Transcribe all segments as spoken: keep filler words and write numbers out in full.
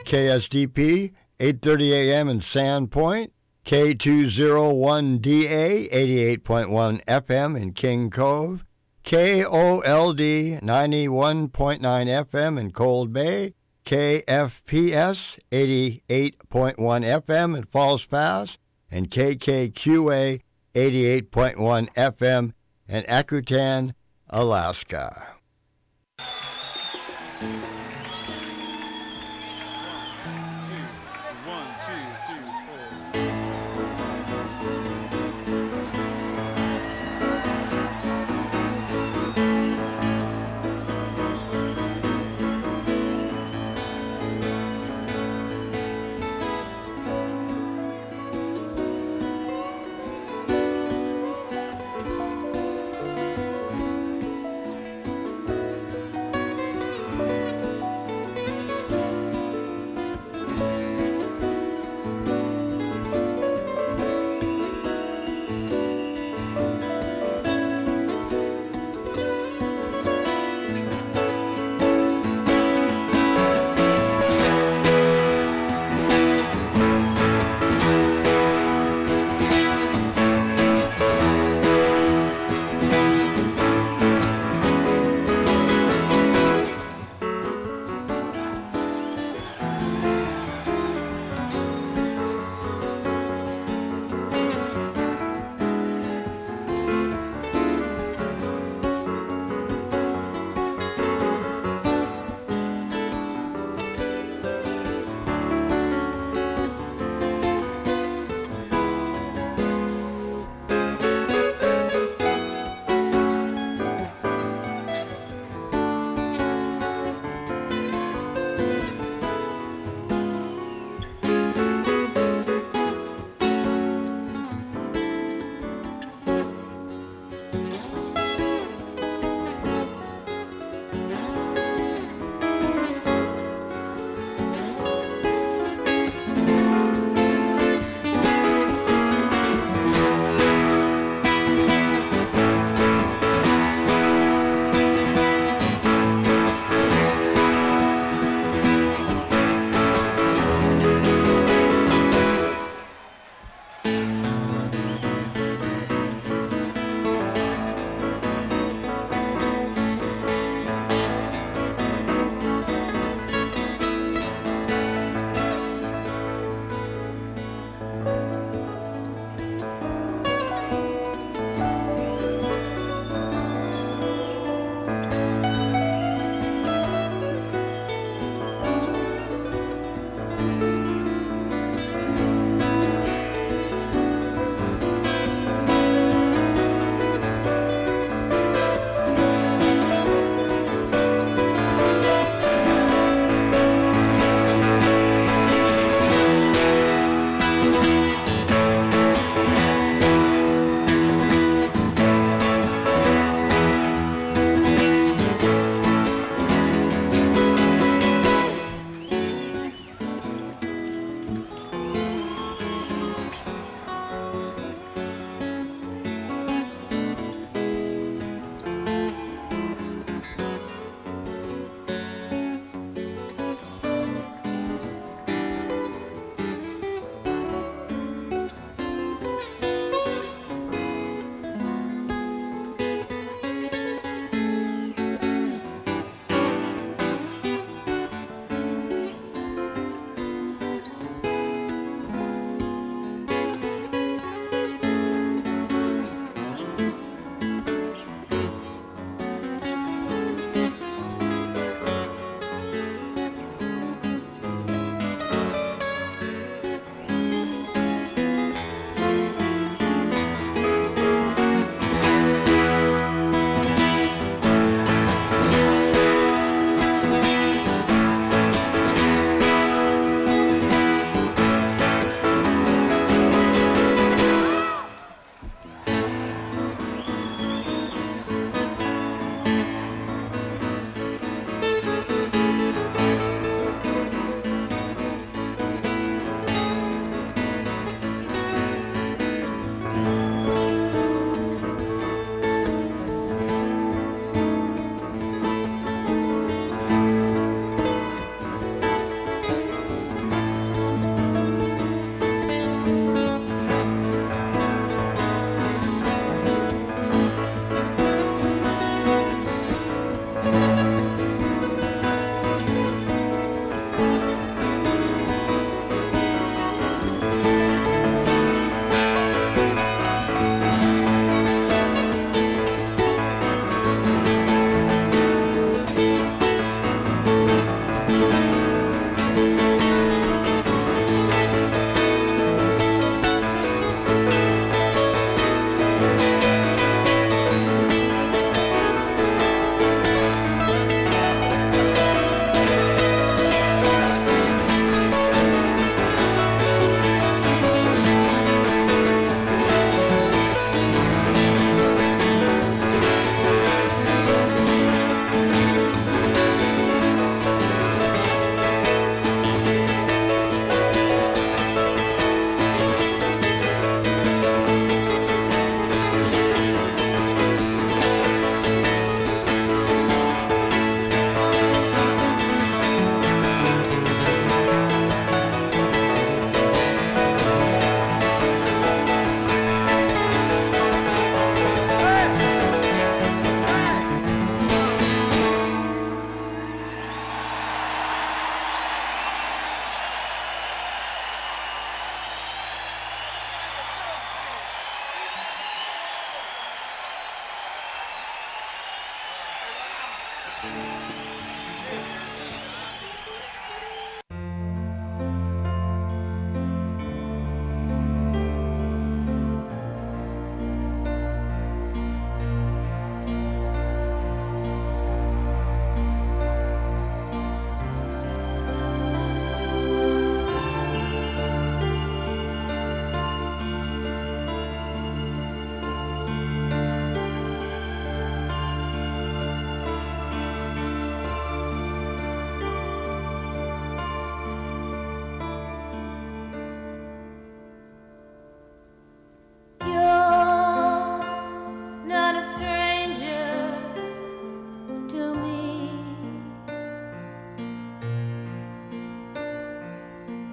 K S D P, eight thirty a.m. in Sandpoint, K two oh one D A, eighty-eight point one F M in King Cove, K O L D, ninety-one point nine F M in Cold Bay, K F P S, eighty-eight point one F M in Falls Pass, and K K Q A, eighty-eight point one F M in Akutan, Alaska.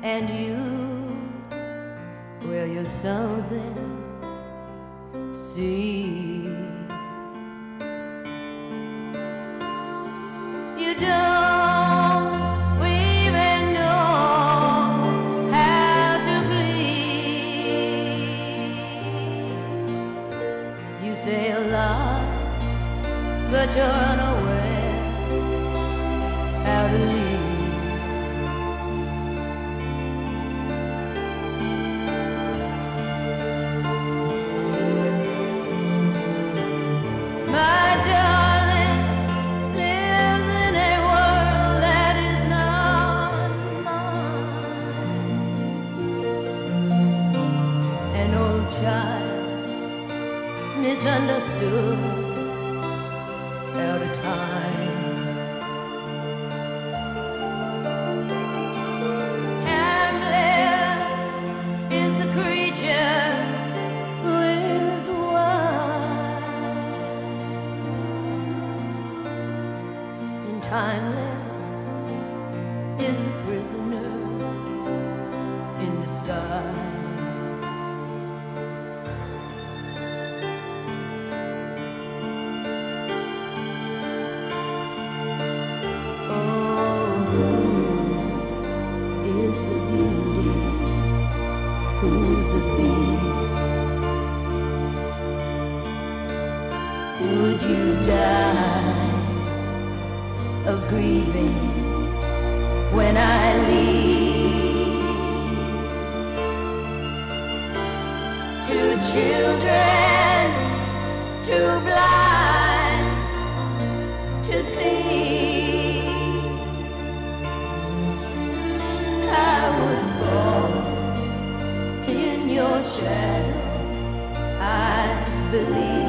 and you, well, you're something to see. You don't even know how to please. You say a lot, but you're unaware how to leave. My darling lives in a world that is not mine. An old child misunderstood out of time. Timeless is the creature who is wise, and timeless is the prisoner in disguise. Is the beauty, who the beast? Would you die of grieving when I leave? Two children, too blind to see. I would fall in your shadow, I believe.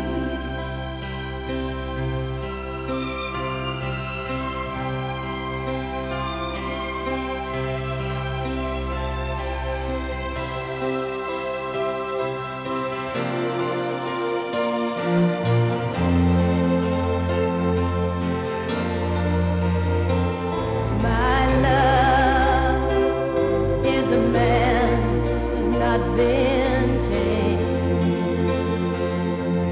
My love is a man who's not been tamed.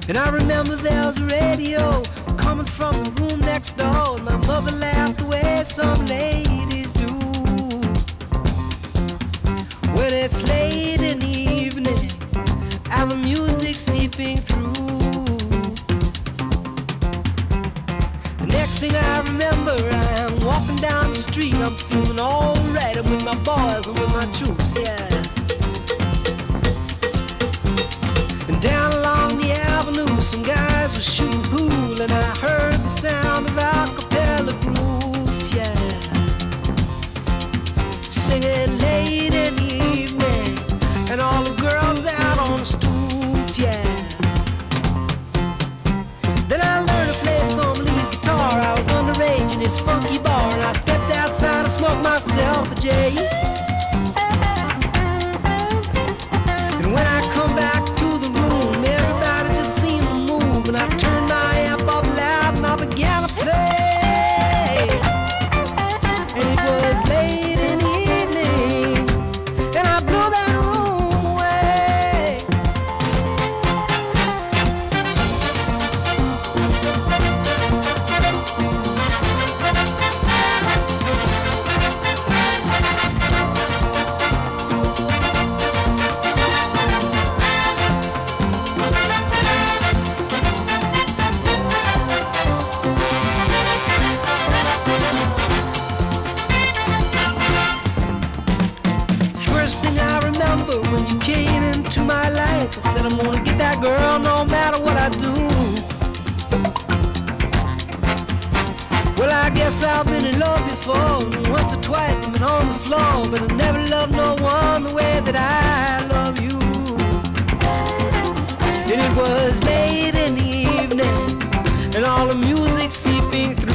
And I remember there was a radio coming from the room next door, and my mother laughed the way some ladies do. When it's late in the evening and the music seeping through, the next thing I remember, I'm walking down the street, I'm feeling alright, I'm with my boys and with my troops, yeah. And down along the avenue, some guys were shooting pool, and I heard the sound of a cappella groups, yeah, singing late in the evening, and all the girls out on the stoops, yeah. Then I learned to play some lead guitar. I was underage in this funky bar, and I stepped outside and smoked myself a J. And when I come back to the room, everybody just seemed to move, and I turned my amp up loud and I began to play. And it was late in the evening, and I blew that room away. First thing I remember when you came into my life, I said I'm gonna get that girl no matter what I do. Well, I guess I've been in love before, once or twice I've been on the floor, but I never loved no one the way that I love you. And it was late in the evening, and all the music seeping through.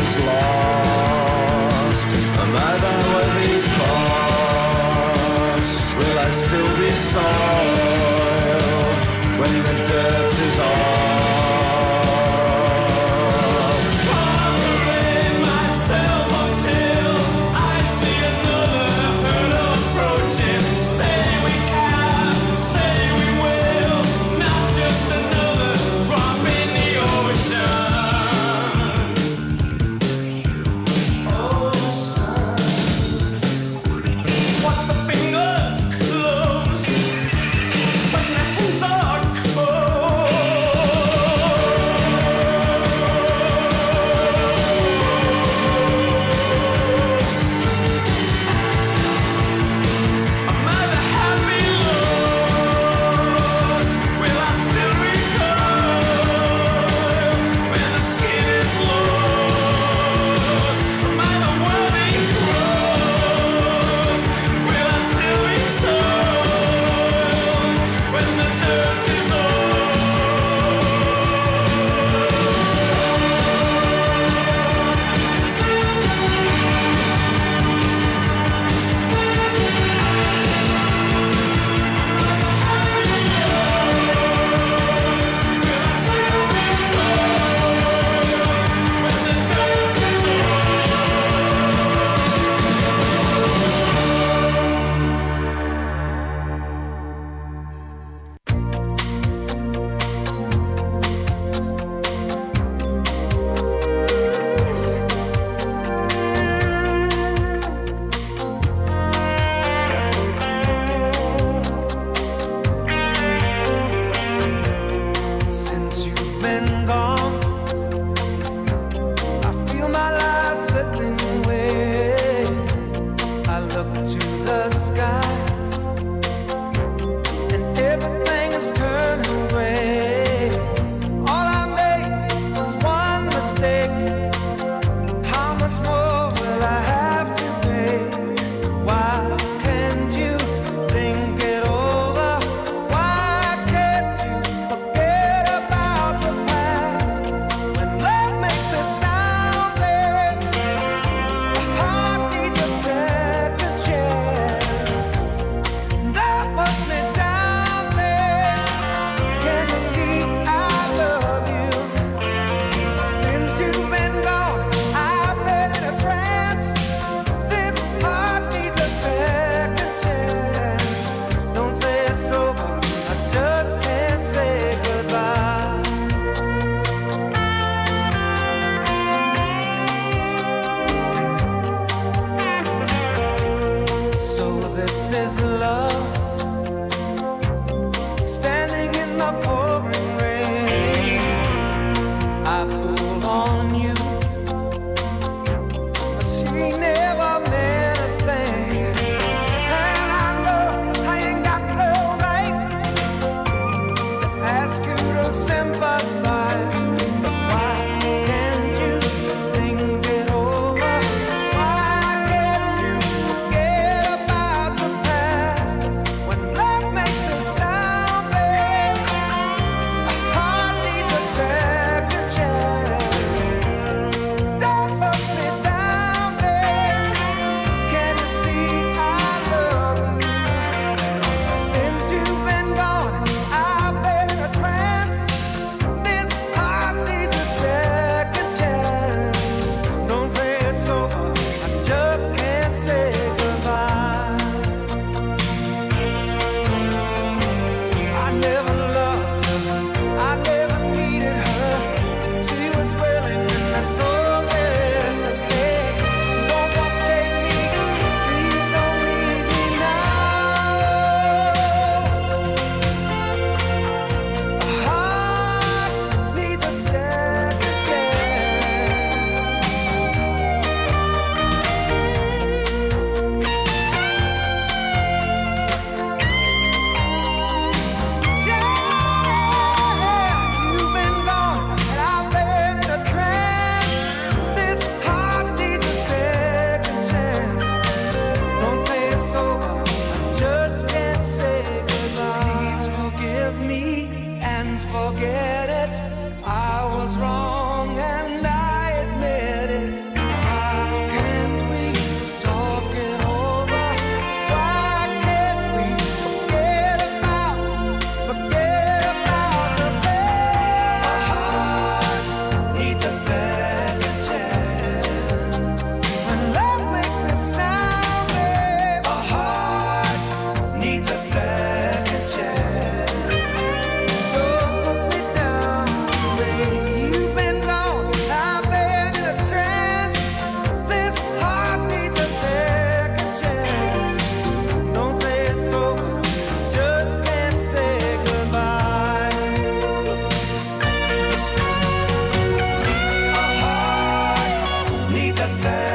is lost, am I that worthy cost? Will I still be soil when the dirt is off? Covering myself until I see another herd approaching. Say we can, say we will, not just another drop in the ocean. Watch the fingers close when the hands are cold.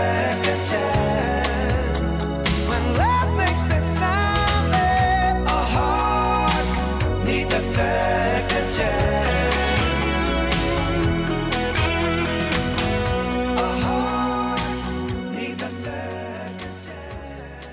second chance. When love makes a sound, babe, a heart needs a second chance. A heart needs a second chance.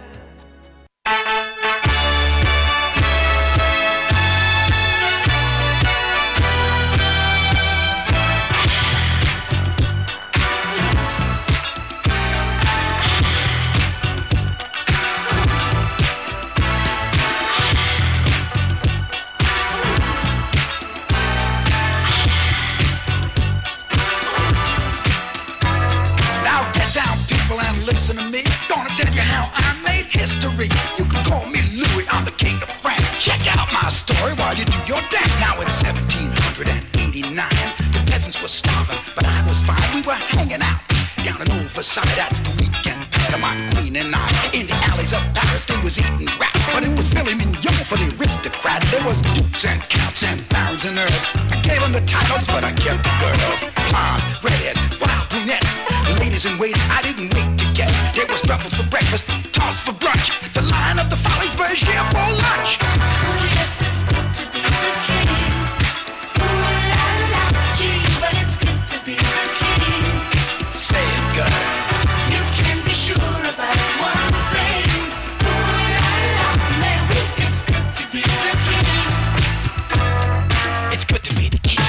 Now get down, people, and listen to me. Gonna tell you how I made history. You can call me Louis, I'm the king of France. Check out my story while you do your dance. Now in seventeen eighty-nine, the peasants were starving, but I was fine. We were hanging out down in Overside. That's the weekend pad of my queen and I. In the alleys of Paris, they was eating rats, but it was filet mignon for the aristocrats. There was dukes and counts and barons and earls. I gave them the titles, but I kept the girls. Blondes, redheads, wild brunettes, ladies in waiting. I didn't wait to get. There was truffles for breakfast, tossed for brunch. The line of the Follies here for lunch. Oh yes, it's good to be the king. Ooh la la, gee, but it's good to be the king. Say it, girl. You can be sure about one thing. Ooh la la, man, it's good to be the king. It's good to be the king.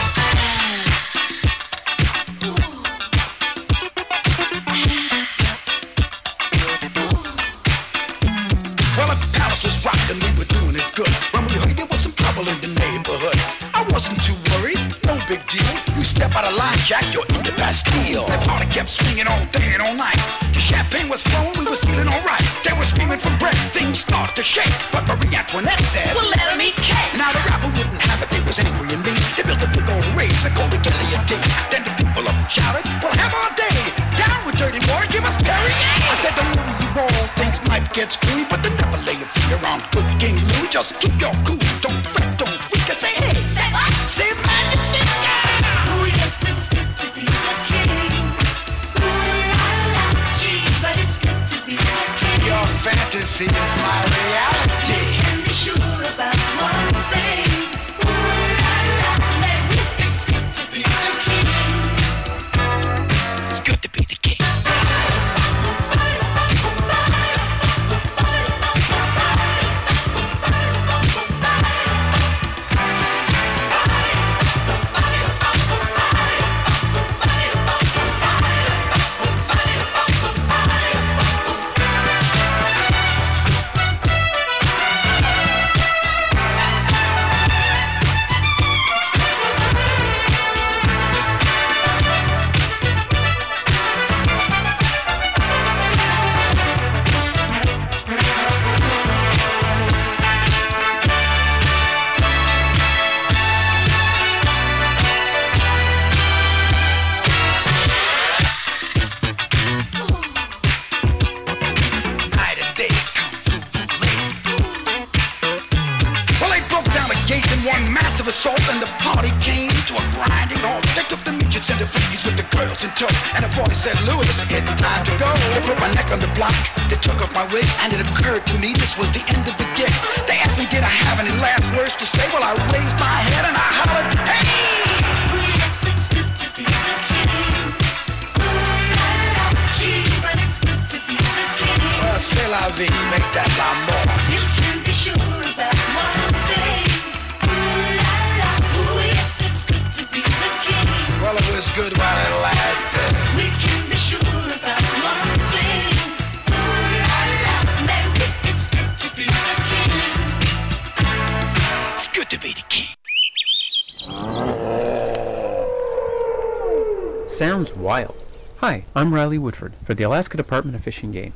Well, if the palace was rockin', we were doing it good. When we heard there was some trouble in the neighborhood, I wasn't too worried, no big deal. You step out of line, Jack, you're in the Bastille. The party kept swinging all day and all night. The champagne was flowing, we was feeling alright. They were screaming for bread, things started to shake. But Marie Antoinette said, Well, let 'em eat cake. now the rabble wouldn't have it, they was angry and mean. They built a big old race, called the guillotine. Then the people up shouted, we'll have our day. Down with dirty boy, give us Perrier. I said, the more you roll, things might get screwy, but then never lay your finger on good King Louis. Just keep your cool, don't fret, don't freak. I say, hey, Say what? say magnifique. Oh yes, it's good to be the king. Ooh la la, gee, but it's good to be the king. Your fantasy is my reality. Can be sure about one thing. Ooh la la, man, it's good to be the king. It's good to be the king. Night and day, kung fu lady. Well, they broke down the gate in one massive assault, and the party came to a grinding halt. They took the midgets and the freakies with the girls in tow, and a voice said, Louis, it's time to go. They put my neck on the block, they took off my wig, and it occurred to me this was the end of the gig. They asked me, did I have any last words to say? Well, I raised my head and I hollered, hey! Oh yes, it's good to be the king. Ooh la la, gee, but it's good to be the king. Well, c'est la vie, make that l'amour. You can be sure about one thing. Ooh la la, ooh yes, it's good to be the king. Well, it was good while it lasted. We can be sure about one thing. Ooh la la, man, it's good to be the king. It's good to be the king. Sounds wild. Hi, I'm Riley Woodford for the Alaska Department of Fish and Game.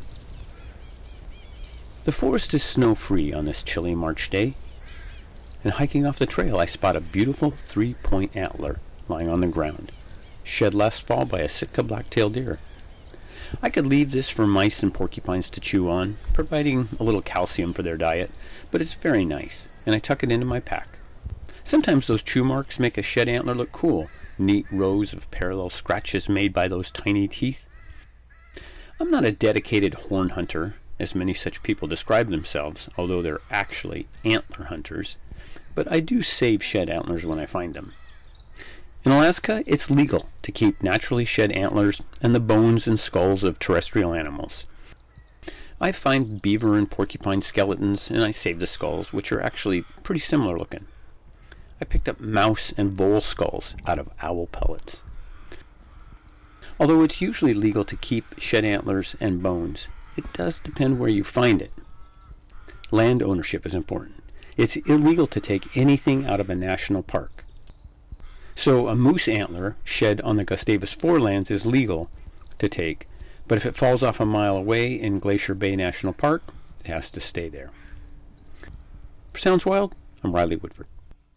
The forest is snow-free on this chilly March day, and hiking off the trail I spot a beautiful three-point antler lying on the ground, shed last fall by a Sitka black-tailed deer. I could leave this for mice and porcupines to chew on, providing a little calcium for their diet, but it's very nice, and I tuck it into my pack. Sometimes those chew marks make a shed antler look cool, neat rows of parallel scratches made by those tiny teeth. I'm not a dedicated horn hunter, as many such people describe themselves, although they're actually antler hunters, but I do save shed antlers when I find them. In Alaska, it's legal to keep naturally shed antlers and the bones and skulls of terrestrial animals. I find beaver and porcupine skeletons, and I save the skulls, which are actually pretty similar looking. I picked up mouse and vole skulls out of owl pellets. Although it's usually legal to keep shed antlers and bones, it does depend where you find it. Land ownership is important. It's illegal to take anything out of a national park. So a moose antler shed on the Gustavus Forelands is legal to take, but if it falls off a mile away in Glacier Bay National Park, it has to stay there. For Sounds Wild, I'm Riley Woodford.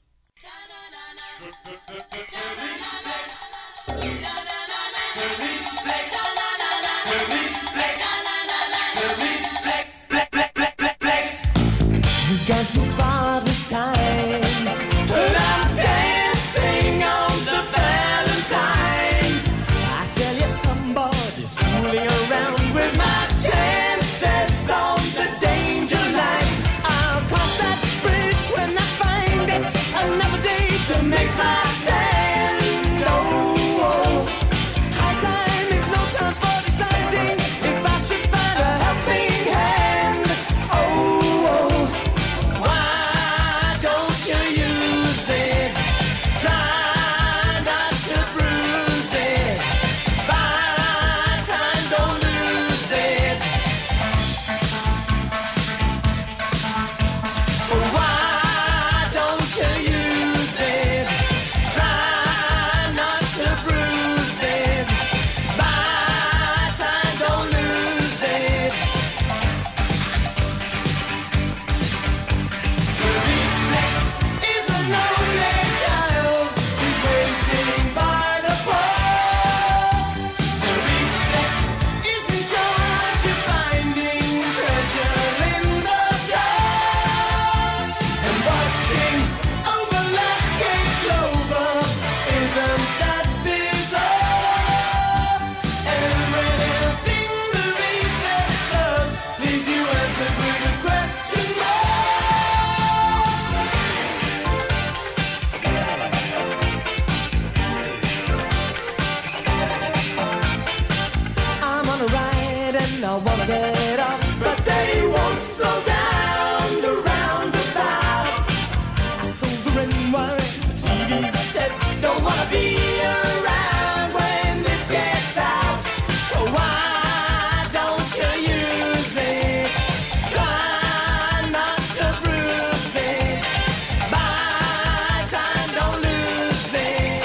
You've gone too far this time, but I'm dancing on the Valentine. I tell you, somebody's fooling around with my chances on the danger line. I'll cross that bridge when I find it. Another day to make my stand. Oh, oh. High time is no time for deciding if I should find a helping hand. Oh, oh. Why don't you use it? Try not to bruise it. Buy time, don't lose it. Why don't you use it? Try not to bruise it. Buy time, don't lose it. Reflex is a lonely child who's waiting by the pole. Reflex is in charge of finding treasure in the dark. And watching over lucky clover, isn't that bizarre? Every little thing the reflex does leaves you answered with a question mark. I'm on a ride and I wanna get off, but they won't slow down the roundabout. I sober and worried, the T V said, don't wanna be around when this gets out. So why don't you use it? Try not to bruise it. Buy time, don't lose it.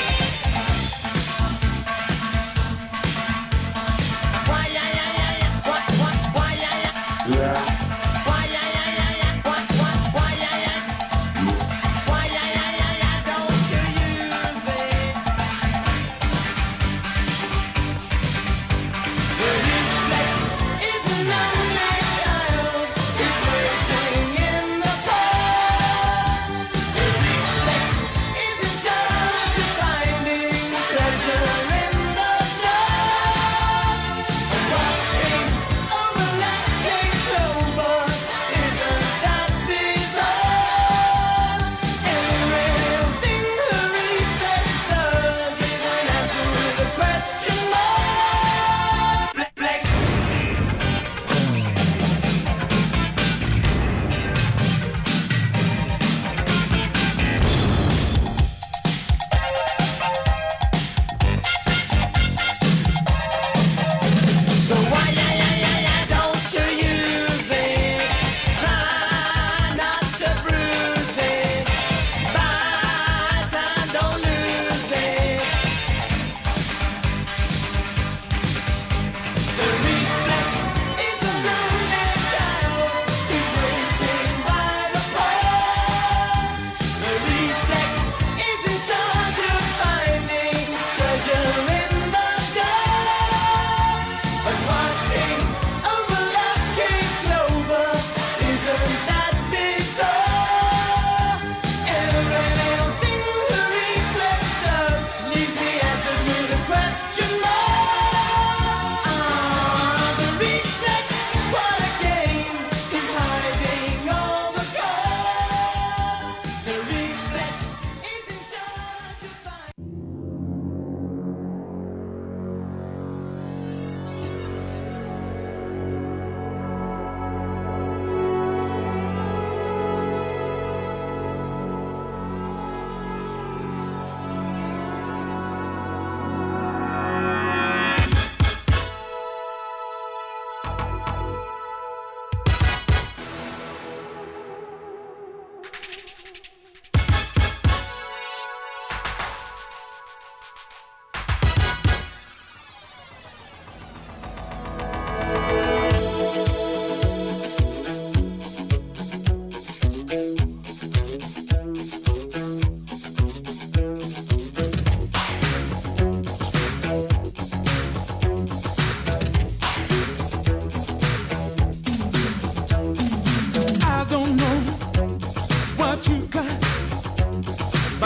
Why, yeah, yeah, yeah, yeah. What, what, why, yeah, yeah. Why, yeah, yeah, yeah, yeah. What, what, why, yeah, yeah. Why, yeah, yeah, yeah, yeah. Don't you use it?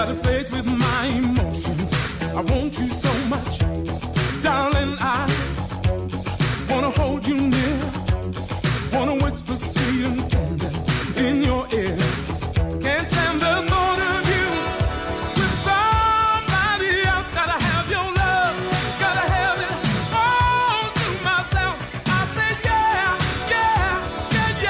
out of place with my emotions. I want you so much, darling. I wanna hold you near, wanna whisper sweet and tender in your ear. Can't stand the thought of you with somebody else. Gotta have your love, gotta have it all to myself. I say yeah, yeah, yeah,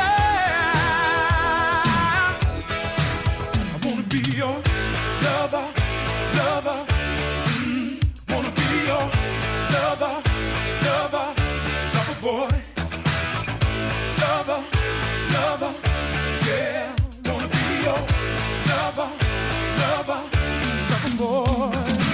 yeah. I wanna be your lover, lover. Mm, wanna be your lover, lover, lover boy. Lover, lover, yeah. Wanna be your lover, lover, lover boy.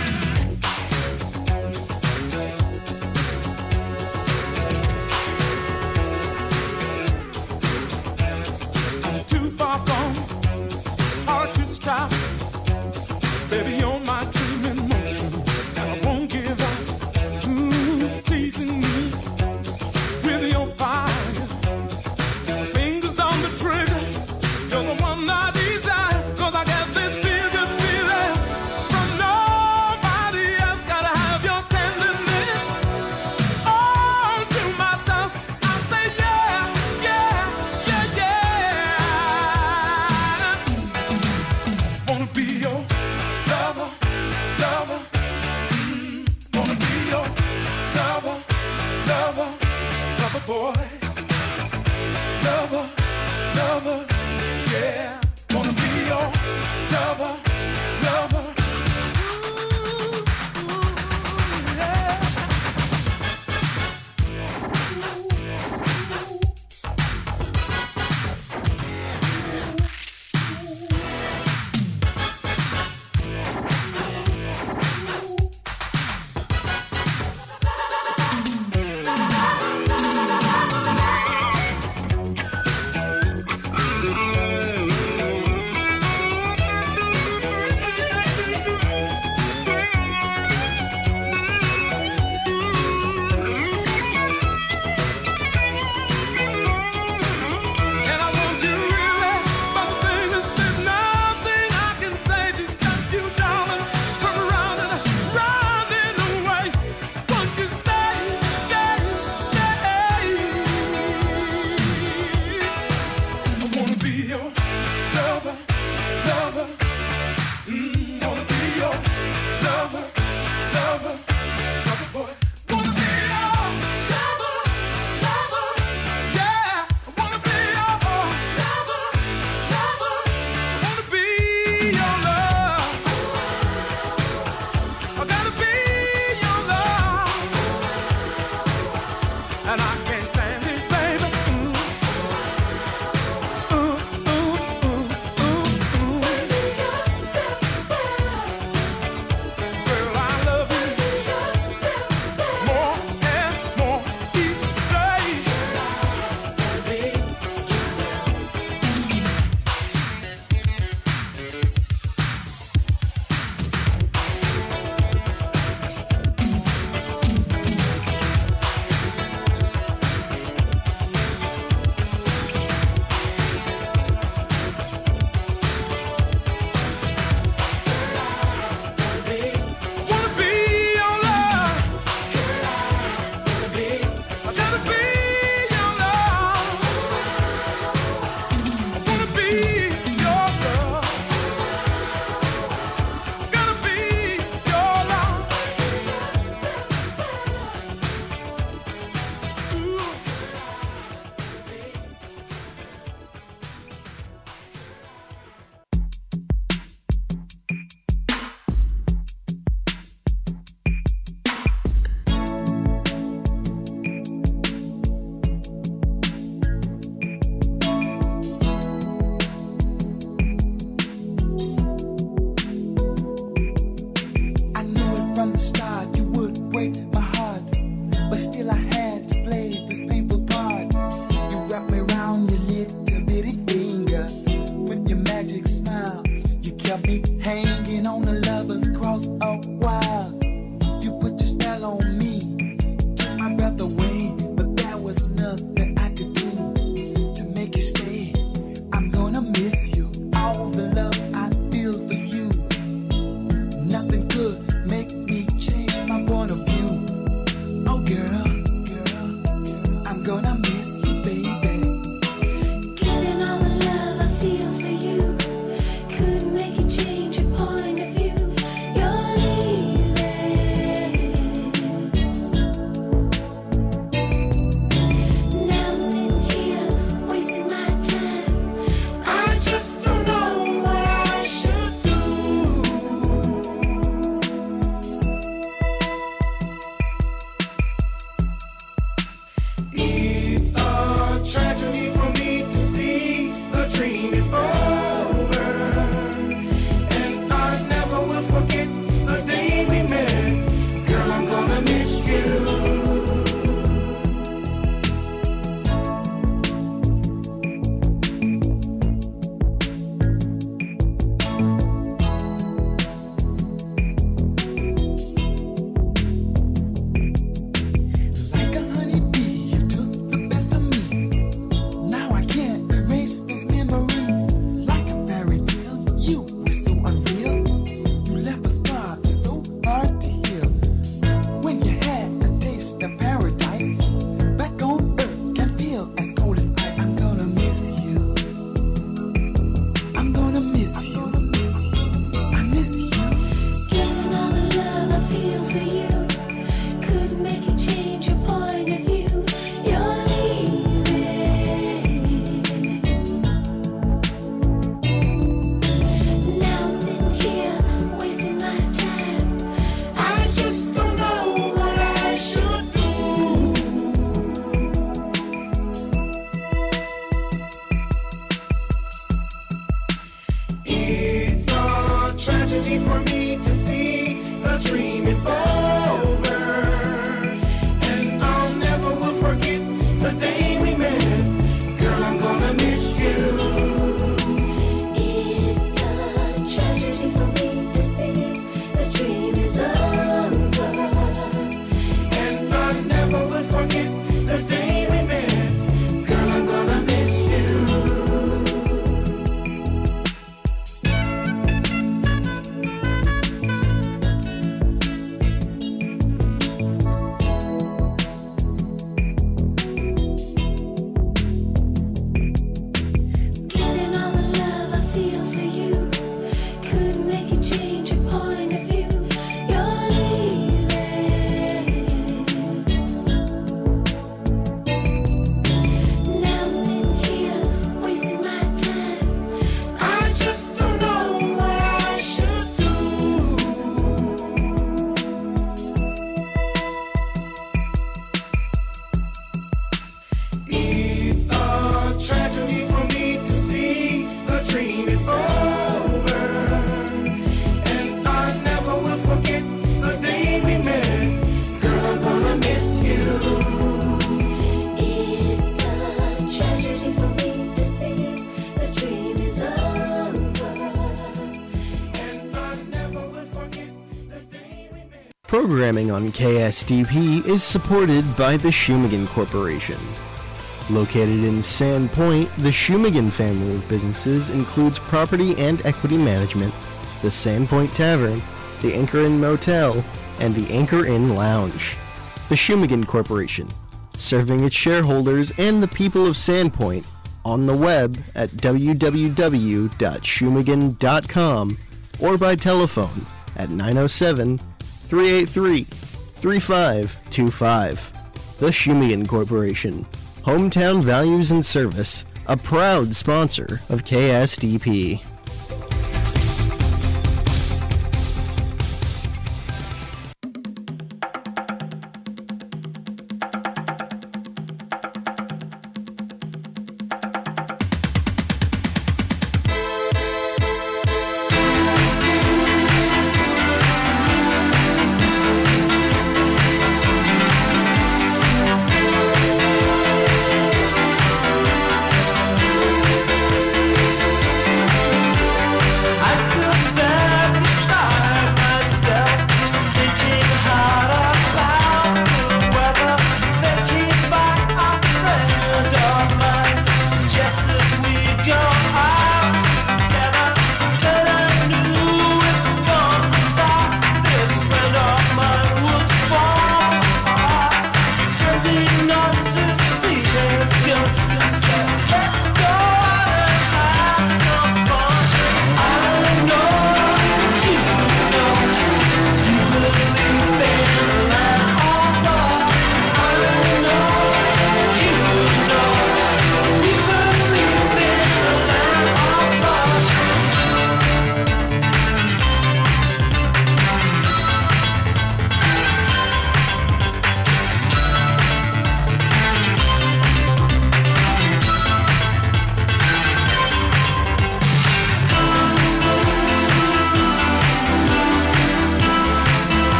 I'm too far gone, it's hard to stop. Baby, you're my dream in motion, and I won't give up. Ooh, teasing me with your fire. Fingers on the trigger, you're the one I desire. Cause I got this feel good feeling from nobody else. Gotta have your tenderness all to myself. I say yeah, yeah, yeah, yeah. Wanna be your lover, lover. Mm, wanna be your lover, lover, lover boy. Lover, lover, yeah. Wanna be your lover, lover. Ooh, ooh, yeah. Programming on K S D P is supported by the Shumagan Corporation. Located in Sand Point, the Shumagan family of businesses includes property and equity management, the Sand Point Tavern, the Anchor Inn Motel, and the Anchor Inn Lounge. The Shumagan Corporation, serving its shareholders and the people of Sandpoint on the web at w w w dot shumagan dot com or by telephone at nine oh seven, three eight three, three five two five. The Shumagan Corporation, hometown values and service, a proud sponsor of K S D P.